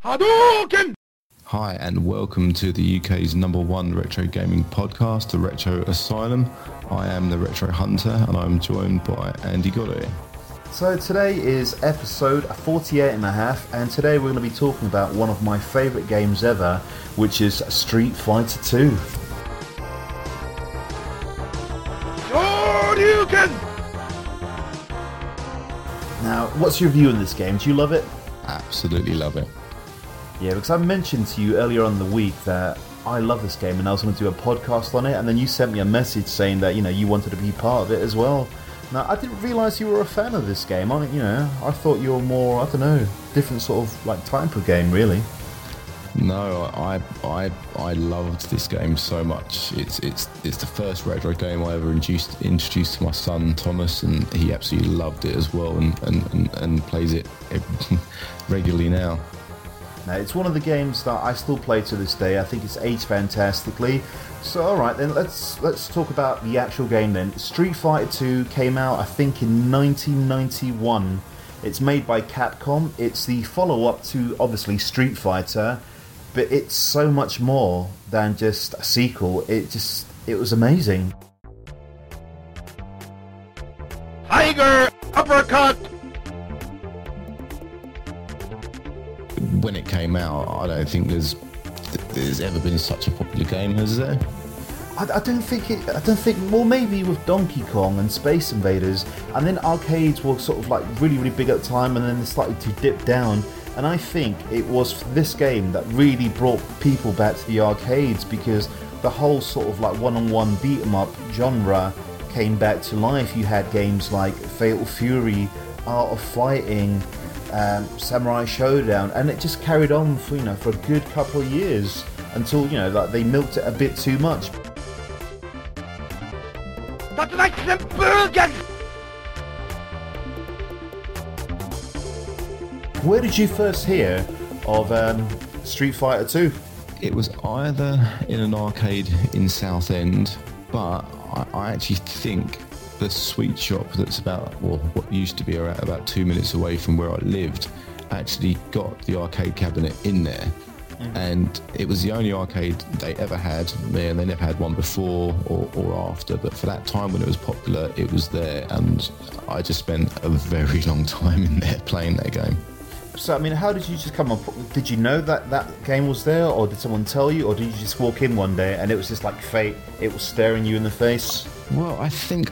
Hadouken! Hi and welcome to the UK's #1 retro gaming podcast, The Retro Asylum. I am the Retro Hunter and I'm joined by Andy Goddard. So today is episode 48 and a half, and today we're going to be talking about one of my favourite games ever, which is Street Fighter 2. Hadouken! Now, what's your view on this game? Do you love it? Absolutely love it. Yeah, because I mentioned to you earlier on in the week that I love this game and I was going to do a podcast on it, and then you sent me a message saying that, you wanted to be part of it as well. Now, I didn't realise you were a fan of this game. I thought you were more, different sort of like type of game, really. No, I loved this game so much. It's the first retro game I ever introduced to my son Thomas, and he absolutely loved it as well, and plays it regularly now. Now, it's one of the games that I still play to this day. I think it's aged fantastically. So, alright then, let's talk about the actual game then. Street Fighter 2 came out, I think, in 1991. It's made by Capcom. It's the follow-up to, obviously, Street Fighter, but it's so much more than just a sequel. It was amazing. Tiger uppercut! When it came out, I don't think there's ever been such a popular game, has there? I don't think. Well, maybe with Donkey Kong and Space Invaders, and then arcades were sort of like really, really big at the time, and then they started to dip down. And I think it was this game that really brought people back to the arcades, because the whole sort of like one-on-one beat-em-up genre came back to life. You had games like Fatal Fury, Art of Fighting, Samurai Showdown, and it just carried on for a good couple of years until they milked it a bit too much. That's like Burgen! Where did you first hear of Street Fighter 2? It was either in an arcade in Southend, but I actually think the sweet shop that's what used to be about 2 minutes away from where I lived actually got the arcade cabinet in there. Mm-hmm. And it was the only arcade they ever had, and they never had one before or after, but for that time when it was popular, it was there, and I just spent a very long time in there playing that game. So, how did you just come up? Did you know that game was there, or did someone tell you, or did you just walk in one day and it was just like fate, it was staring you in the face? Well, I think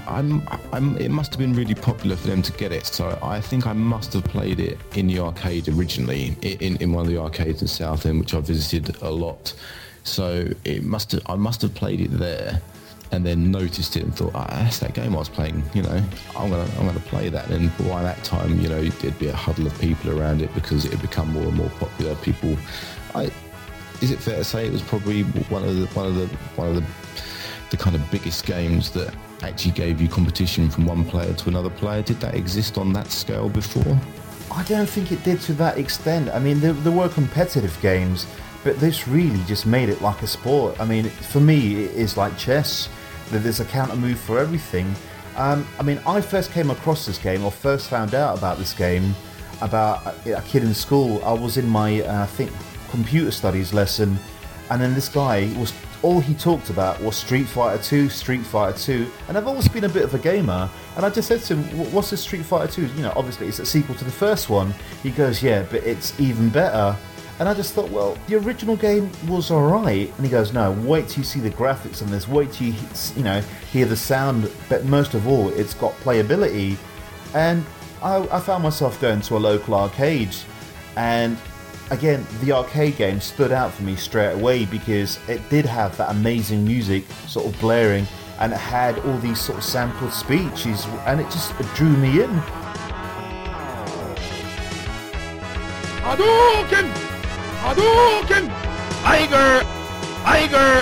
it must have been really popular for them to get it, so I think I must have played it in the arcade originally, in one of the arcades in Southend, which I visited a lot. So I must have played it there, and then noticed it and thought, that's that game I was playing. I'm gonna play that. And by that time, there'd be a huddle of people around it because it had become more and more popular. People, is it fair to say it was probably one of the kind of biggest games that actually gave you competition from one player to another player? Did that exist on that scale before? I don't think it did to that extent. There were competitive games, but this really just made it like a sport. For me, it is like chess. There's a counter move for everything. I first came across this game, or first found out about this game, about a kid in school. I was in my, computer studies lesson, and then this guy all he talked about was Street Fighter 2, Street Fighter 2, and I've always been a bit of a gamer, and I just said to him, what's this Street Fighter 2? Obviously it's a sequel to the first one. He goes, yeah, but it's even better. And I just thought, well, the original game was alright. And he goes, no, wait till you see the graphics on this, wait till you hear the sound, but most of all, it's got playability. And I found myself going to a local arcade, and again, the arcade game stood out for me straight away because it did have that amazing music sort of blaring, and it had all these sort of sampled speeches, and it just drew me in. Hadouken! Hadouken! Tiger!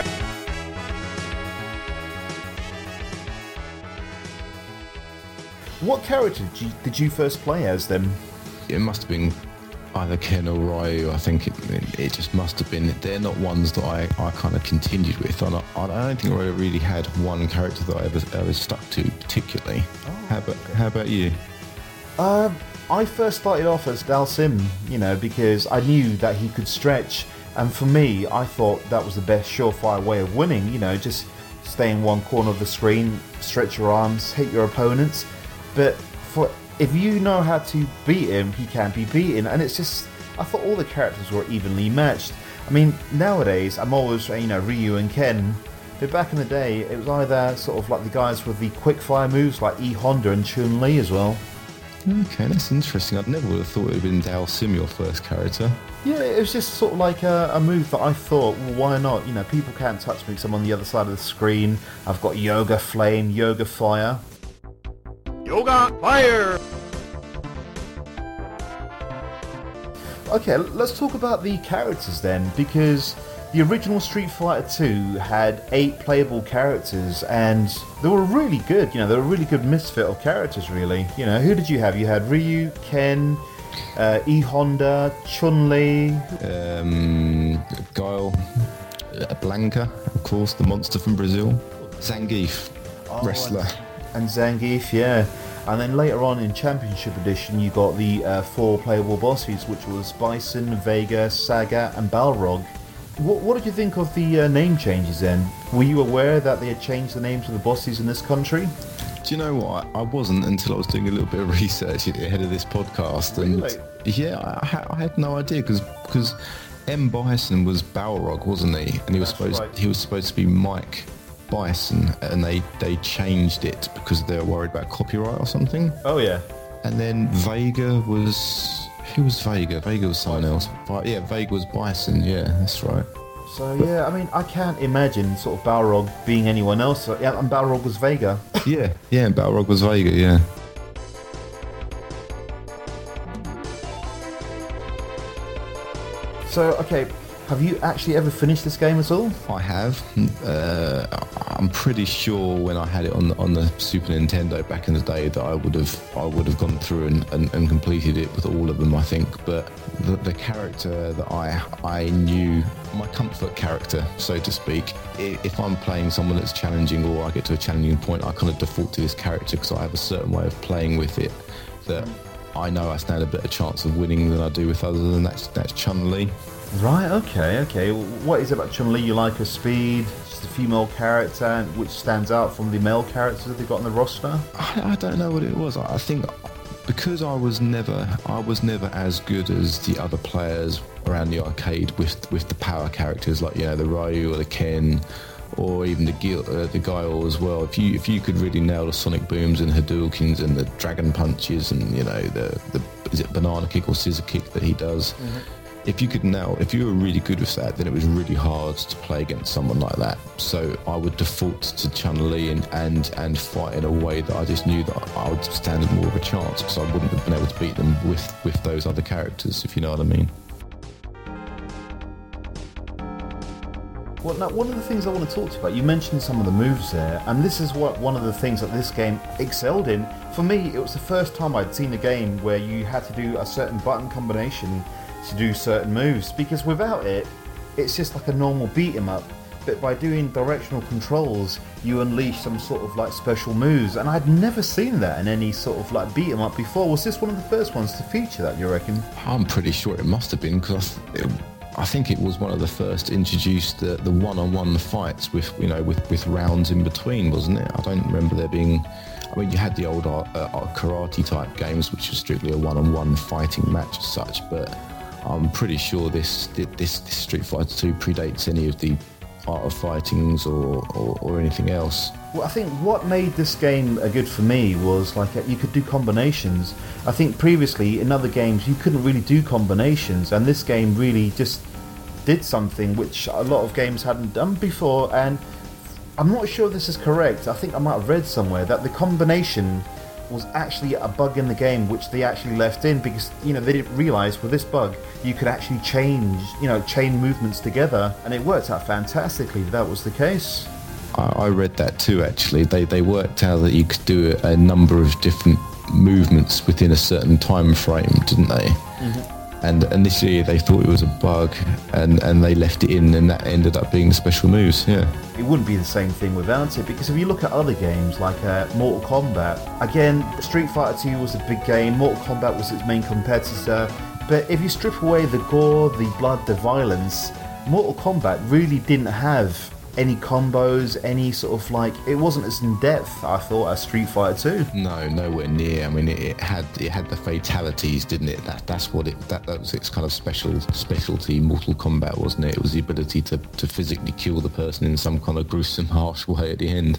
What character did you first play as then? It must have been either Ken or Ryu. I think it just must have been. They're not ones that I kind of continued with. I don't think I really had one character that I ever stuck to particularly. Oh, How about you? I first started off as Dalsim, because I knew that he could stretch, and for me, I thought that was the best surefire way of winning, just stay in one corner of the screen, stretch your arms, hit your opponents, but if you know how to beat him, he can't be beaten, and it's just, I thought all the characters were evenly matched. I mean, nowadays, I'm always, Ryu and Ken, but back in the day, it was either sort of like the guys with the quick fire moves, like E Honda and Chun-Li as well. Okay, that's interesting. I'd never would have thought it would have been Dalsim, your first character. Yeah, it was just sort of like a move that I thought, well, why not? People can't touch me because I'm on the other side of the screen. I've got Yoga Flame, Yoga Fire. Yoga Fire! Okay, let's talk about the characters then, because the original Street Fighter 2 had 8 playable characters, and they were really good. They were a really good misfit of characters, really. Who did you have? You had Ryu, Ken, E Honda, Chun-Li, Guile, Blanca, of course, the monster from Brazil, Zangief, wrestler, and Zangief, yeah. And then later on in Championship Edition, you got the 4 playable bosses, which was Bison, Vega, Sagat, and Balrog. What did you think of the name changes then? Were you aware that they had changed the names of the bosses in this country? Do you know what? I wasn't until I was doing a little bit of research ahead of this podcast. And really? Yeah, I had no idea because M. Bison was Balrog, wasn't he? And he was supposed to be Mike Bison, and they changed it because they were worried about copyright or something. Oh yeah. And then Vega was... Who was Vega? Vega was someone else. Yeah, Vega was Bison. Yeah, that's right. So yeah, I mean, I can't imagine sort of Balrog being anyone else. Yeah, and Balrog was Vega. yeah, Balrog was Vega. Yeah. So okay, have you actually ever finished this game at all? I have. I'm pretty sure when I had it on the Super Nintendo back in the day that I would have gone through and completed it with all of them, I think. But the character that I knew, my comfort character, so to speak, if I'm playing someone that's challenging or I get to a challenging point, I kind of default to this character because I have a certain way of playing with it that I know I stand a better chance of winning than I do with others, and that's Chun-Li. Right, okay. What is it about Chun-Li you like her speed? She's a female character, which stands out from the male characters that they've got on the roster? I don't know what it was. I think because I was never as good as the other players around the arcade with the power characters like the Ryu or the Ken or even the Guile as well. If you could really nail the sonic booms and Hadoukens and the dragon punches and the is it banana kick or scissor kick that he does. Mm-hmm. If you were really good with that, then it was really hard to play against someone like that. So I would default to Chun-Li and fight in a way that I just knew that I would stand more of a chance because I wouldn't have been able to beat them with those other characters, if you know what I mean. Well, now, one of the things I want to talk to you about, you mentioned some of the moves there, and this is one of the things that this game excelled in. For me, it was the first time I'd seen a game where you had to do a certain button combination to do certain moves, because without it, it's just like a normal beat 'em up. But by doing directional controls, you unleash some sort of like special moves, and I'd never seen that in any sort of like beat 'em up before. Was this one of the first ones to feature that, you reckon? I'm pretty sure it must have been, because I think it was one of the first to introduce the one-on-one fights with rounds in between, wasn't it? I don't remember there being. I mean, you had the old karate type games, which was strictly a one-on-one fighting match as such, but I'm pretty sure this Street Fighter 2 predates any of the Art of Fightings or anything else. Well, I think what made this game good for me was like you could do combinations. I think previously in other games you couldn't really do combinations, and this game really just did something which a lot of games hadn't done before. And I'm not sure this is correct. I think I might have read somewhere that the combination was actually a bug in the game which they actually left in because they didn't realise with this bug you could actually chain movements together, and it worked out fantastically that was the case. I read that too, actually. They worked out that you could do a number of different movements within a certain time frame, didn't they? Mm-hmm. And initially they thought it was a bug, and they left it in, and that ended up being the special moves. Yeah. It wouldn't be the same thing without it, because if you look at other games like Mortal Kombat, again, Street Fighter 2 was a big game, Mortal Kombat was its main competitor, but if you strip away the gore, the blood, the violence, Mortal Kombat really didn't have any combos, any sort of like, it wasn't as in depth, I thought, as Street Fighter 2. No, nowhere near. I mean, it had the fatalities, didn't it? That was its kind of specialty. Mortal Kombat, wasn't it? It was the ability to physically kill the person in some kind of gruesome, harsh way at the end.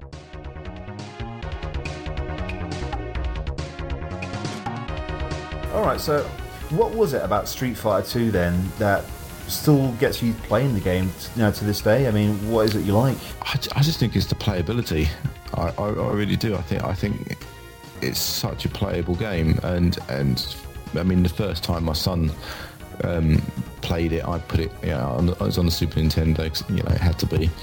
All right, so what was it about Street Fighter 2 then that still gets you playing the game, to this day? I mean, what is it you like? I just think it's the playability. I really do. I think it's such a playable game, and I mean, the first time my son played it, I put it, it was on the Super Nintendo, 'cause, it had to be.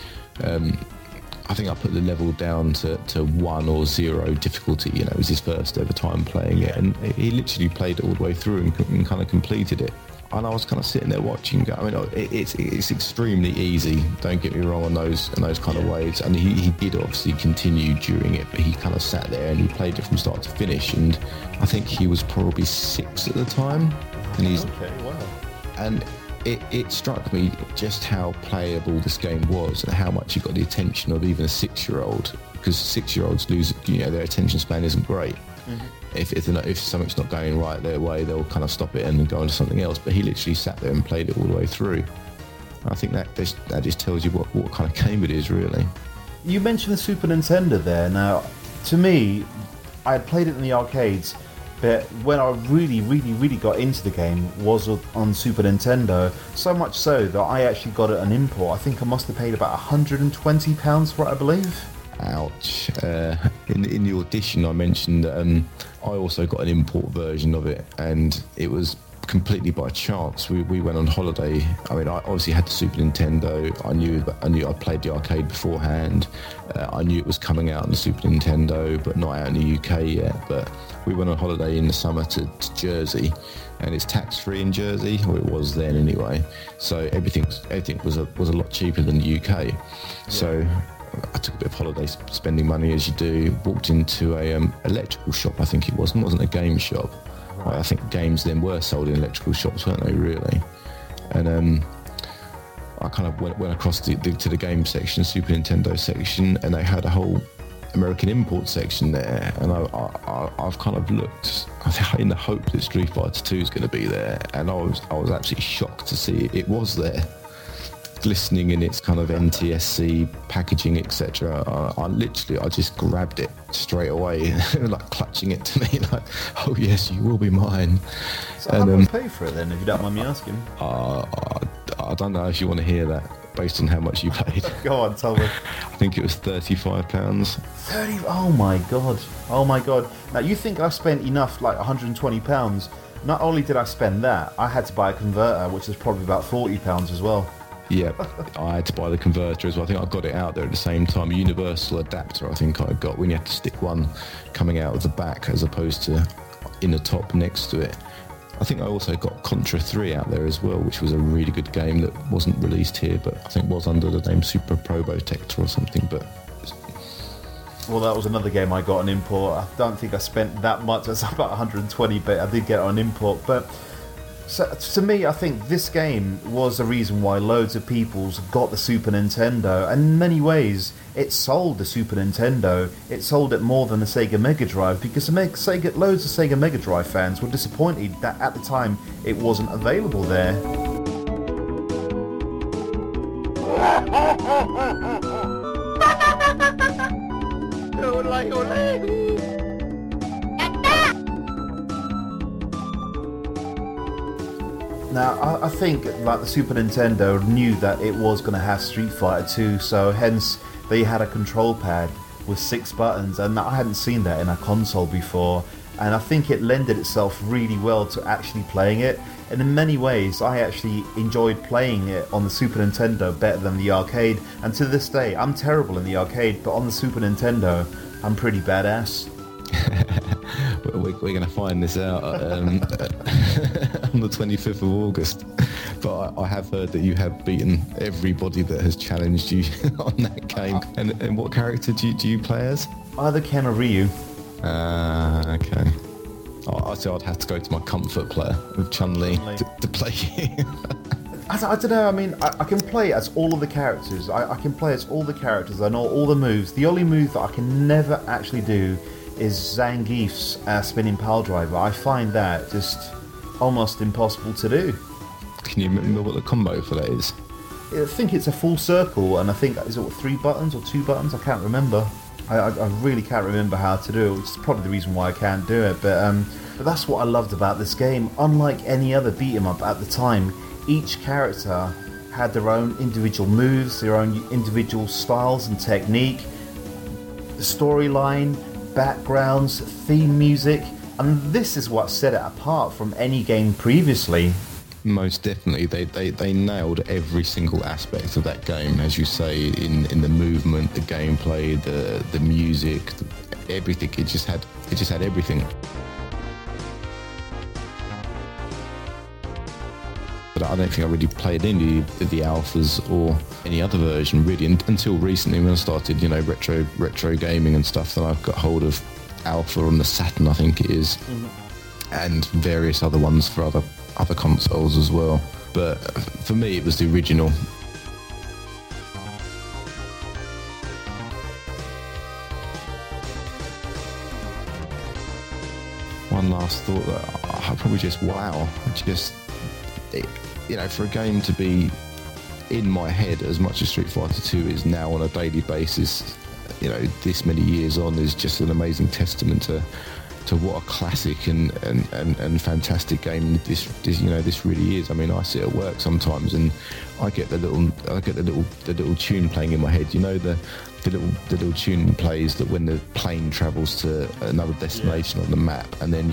I think I put the level down to 1 or 0 difficulty. It was his first ever time playing it, and he literally played it all the way through and kind of completed it. And I was kind of sitting there watching. I mean, it's extremely easy. Don't get me wrong in those kind of ways. And he did obviously continue during it, but he kind of sat there and he played it from start to finish. And I think he was probably 6 at the time. And Okay, wow. And it struck me just how playable this game was and how much it got the attention of even a 6-year-old. Because 6-year-olds lose, their attention span isn't great. Mm-hmm. If something's not going right their way, they'll kind of stop it and go on to something else. But he literally sat there and played it all the way through. I think that just tells you what kind of game it is, really. You mentioned the Super Nintendo there. Now, to me, I had played it in the arcades, but when I really, really, really got into the game was on Super Nintendo. So much so that I actually got it an import. I think I must have paid about £120 for it, I believe. Ouch. In the audition I mentioned that I also got an import version of it, and it was completely by chance. We went on holiday. I mean, I obviously had the Super Nintendo. I knew I'd played the arcade beforehand. I knew it was coming out on the Super Nintendo, but not out in the UK yet. But we went on holiday in the summer to Jersey, and it's tax-free in Jersey, or it was then anyway. So everything was a lot cheaper than the UK. Yeah. So I took a bit of holiday spending money, as you do. Walked into a electrical shop, I think it was. It wasn't a game shop. Right. I think games then were sold in electrical shops, weren't they, really? And I kind of went across to the game section, Super Nintendo section, and they had a whole American import section there. And I've kind of looked in the hope that Street Fighter 2 is going to be there, and I was absolutely shocked to see it was there, glistening in its kind of NTSC packaging, etc. I just grabbed it straight away, like clutching it to me, like, oh yes, you will be mine. So how much pay for it then, if you don't mind me asking? I don't know if you want to hear that, based on how much you paid. Go on, tell me. I think it was £35. 30? Oh my god. Now you think I spent enough, like £120? Not only did I spend that, I had to buy a converter, which is probably about £40 as well. Yeah, I had to buy the converter as well. I think I got it out there at the same time. A universal adapter, I think I got, when you had to stick one coming out of the back as opposed to in the top next to it. I think I also got Contra 3 out there as well, which was a really good game that wasn't released here, but I think was under the name Super Probotector or something. But well, that was another game I got on import. I don't think I spent that much. It's about 120, but I did get it on import. But so, to me, I think this game was the reason why loads of people got the Super Nintendo, and in many ways, it sold the Super Nintendo. It sold it more than the Sega Mega Drive, because loads of Sega Mega Drive fans were disappointed that at the time it wasn't available there. Now, I think like the Super Nintendo knew that it was going to have Street Fighter 2, so hence they had a control pad with 6 buttons, and I hadn't seen that in a console before, and I think it lended itself really well to actually playing it, and in many ways I actually enjoyed playing it on the Super Nintendo better than the arcade, and to this day I'm terrible in the arcade, but on the Super Nintendo I'm pretty badass. we're going to find this out on the 25th of August. But I have heard that you have beaten everybody that has challenged you on that game. And what character do you play as? Either Ken or Ryu. Okay. I say I'd have to go to my comfort player with Chun-Li to play you. I don't know, I mean, I can play as all of the characters. I can play as all the characters. I know all the moves. The only move that I can never actually do is Zangief's spinning pile driver. I find that just almost impossible to do. Can you remember what the combo for that is? I think it's a full circle, and I think, is it 3 buttons or 2 buttons? I can't remember. I really can't remember how to do it, which is probably the reason why I can't do it. But that's what I loved about this game. Unlike any other beat 'em up at the time, each character had their own individual moves, their own individual styles and technique, the storyline, backgrounds, theme music, and this is what set it apart from any game previously. Most definitely, they nailed every single aspect of that game, as you say, in the movement, the gameplay, the music, everything. It just had everything. But I don't think I really played any of the alphas or any other version really until recently when I started, retro gaming and stuff. Then I've got hold of Alpha on the Saturn, I think it is, and various other ones for other consoles as well. But for me, it was the original. One last thought that I probably just for a game to be in my head as much as Street Fighter 2 is now on a daily basis, this many years on, is just an amazing testament to what a classic and fantastic game this really is. I mean, I sit at work sometimes and I get the little tune playing in my head. The little tune plays that when the plane travels to another destination on the map, and then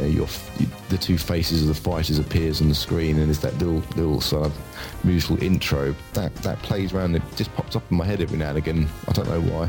the two faces of the fighters appears on the screen, and there's that little sort of musical intro that plays around. It just pops up in my head every now and again. I don't know why.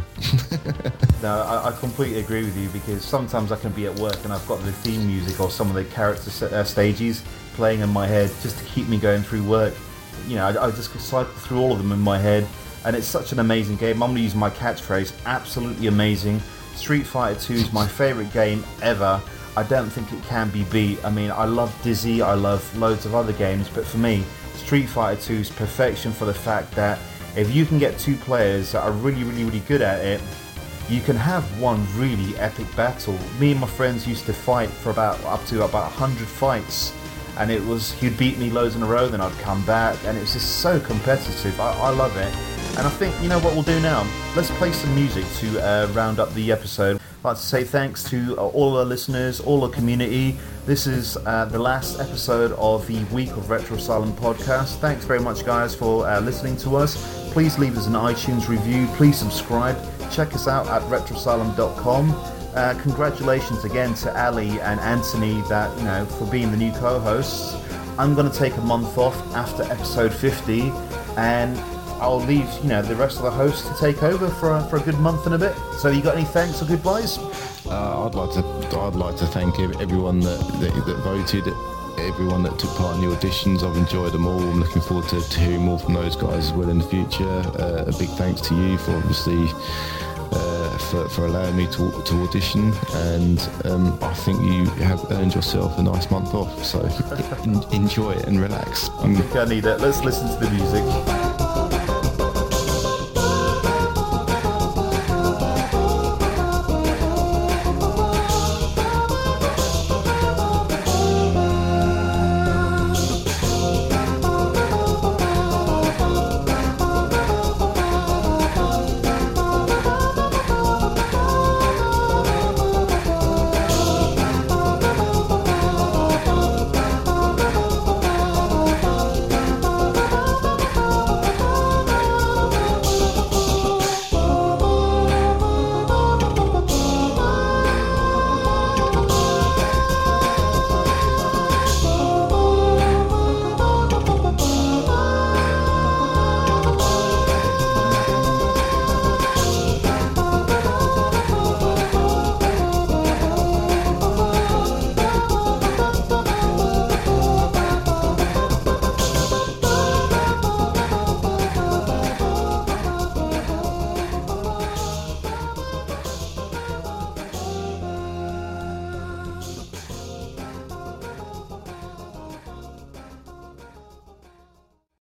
No, I completely agree with you, because sometimes I can be at work and I've got the theme music or some of the character stages playing in my head just to keep me going through work. I just cycle through all of them in my head. And it's such an amazing game. I'm going to use my catchphrase, absolutely amazing. Street Fighter 2 is my favourite game ever. I don't think it can be beat. I mean, I love Dizzy, I love loads of other games, but for me, Street Fighter 2 is perfection for the fact that if you can get 2 players that are really, really, really good at it, you can have one really epic battle. Me and my friends used to fight for up to about 100 fights. And he'd beat me loads in a row, then I'd come back, and it's just so competitive. I love it. And I think, what we'll do now? Let's play some music to round up the episode. I'd like to say thanks to all our listeners, all our community. This is the last episode of the week of Retro Asylum podcast. Thanks very much, guys, for listening to us. Please leave us an iTunes review. Please subscribe. Check us out at retroasylum.com. Congratulations again to Ali and Anthony for being the new co-hosts. I'm going to take a month off after episode 50, and I'll leave the rest of the hosts to take over for a good month and a bit. So you got any thanks or goodbyes? I'd like to thank everyone that voted, everyone that took part in the auditions. I've enjoyed them all. I'm looking forward to hearing more from those guys as well in the future. A big thanks to you for obviously for allowing me to audition, and I think you have earned yourself a nice month off, so enjoy it and relax. I think I need it. Let's listen to the music.